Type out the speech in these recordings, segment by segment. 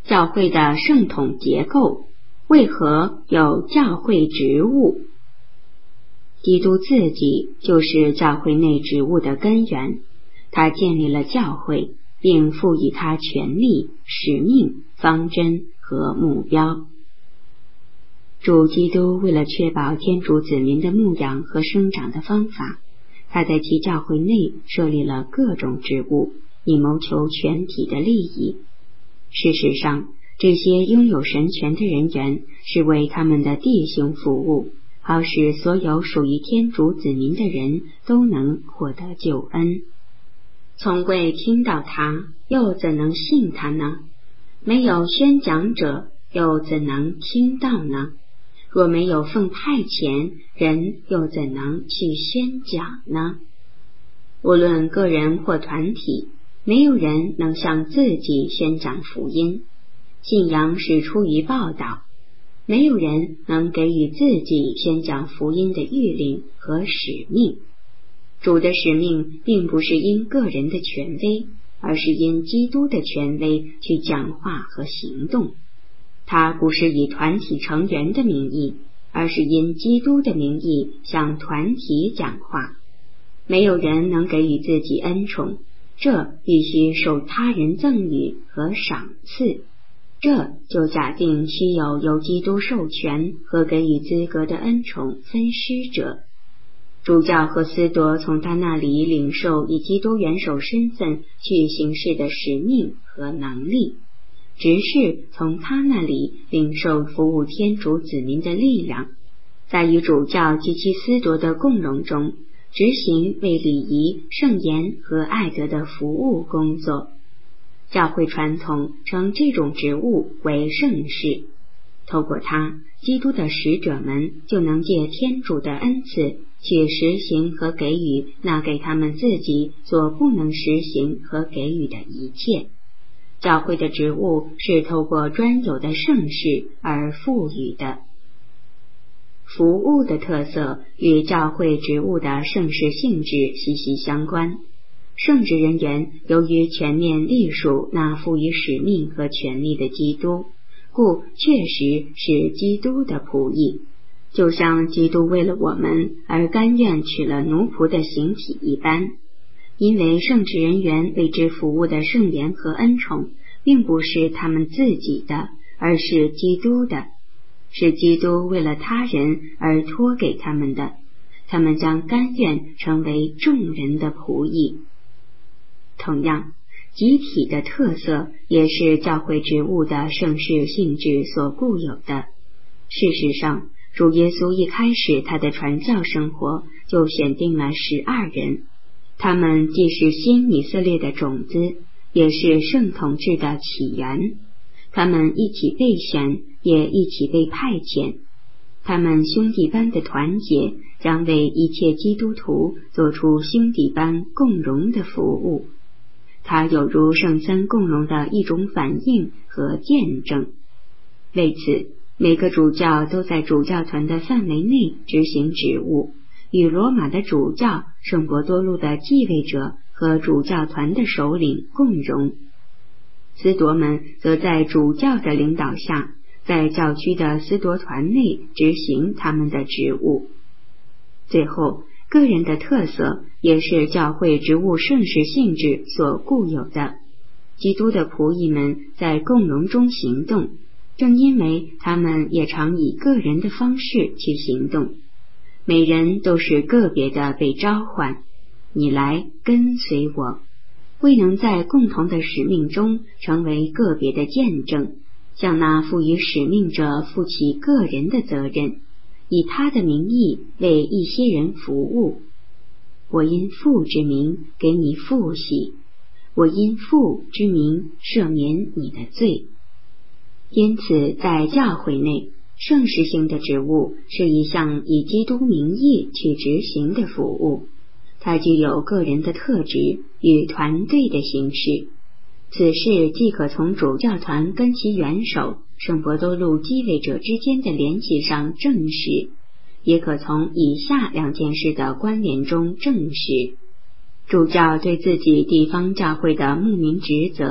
教会的圣统结构，为何有教会职务？基督自己就是教会内职务的根源，他建立了教会，并赋予他权力、使命、方针和目标。主基督为了确保天主子民的牧养和生长的方法，他在其教会内设立了各种职务，以谋求全体的利益。事实上，这些拥有神权的人员是为他们的弟兄服务，好使所有属于天主子民的人都能获得救恩。从未听到他，又怎能信他呢？没有宣讲者，又怎能听到呢？若没有奉派遣，人又怎能去宣讲呢？无论个人或团体，没有人能向自己宣讲福音。信仰是出于报道，没有人能给予自己宣讲福音的谕令和使命。主的使命并不是因个人的权威，而是因基督的权威去讲话和行动。他不是以团体成员的名义，而是因基督的名义向团体讲话。没有人能给予自己恩宠，这必须受他人赠予和赏赐。这就假定需有由基督授权和给予资格的恩宠分施者。主教和司铎从他那里领受以基督元首身份去行事的使命和能力，执事从他那里领受服务天主子民的力量，在与主教及其司铎的共荣中执行为礼仪、圣言和爱德的服务工作。教会传统称这种职务为圣事，透过它，基督的使者们就能借天主的恩赐去实行和给予那给他们自己所不能实行和给予的一切。教会的职务是透过专有的圣事而赋予的。服务的特色与教会职务的圣事性质息息相关。圣职人员由于全面隶属那赋予使命和权力的基督，故确实是基督的仆役，就像基督为了我们而甘愿取了奴仆的形体一般。因为圣职人员为之服务的圣言和恩宠并不是他们自己的，而是基督的，是基督为了他人而托给他们的，他们将甘愿成为众人的仆役。同样，集体的特色也是教会职务的圣事性质所固有的。事实上，主耶稣一开始他的传教生活就选定了12人，他们既是新以色列的种子，也是圣统制的起源。他们一起被选，也一起被派遣。他们兄弟般的团结，将为一切基督徒做出兄弟般共荣的服务。它有如圣三共荣的一种反应和见证。为此，每个主教都在主教团的范围内执行职务，与罗马的主教、圣伯多禄的继位者和主教团的首领共荣。司铎们则在主教的领导下，在教区的司铎团内执行他们的职务。最后，个人的特色也是教会职务圣事性质所固有的。基督的仆役们在共荣中行动，正因为他们也常以个人的方式去行动。每人都是个别的被召唤，你来跟随我，未能在共同的使命中成为个别的见证，向那赋予使命者负起个人的责任，以他的名义为一些人服务。我因父之名给你父洗，我因父之名赦免你的罪。因此，在教会内，圣事性的职务是一项以基督名义去执行的服务，它具有个人的特质与团队的形式。此事既可从主教团跟其元首圣伯多禄继位者之间的联系上证实，也可从以下2件事的关联中证实。主教对自己地方教会的牧民职责，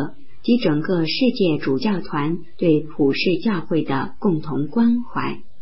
及整个世界主教团对普世教会的共同关怀。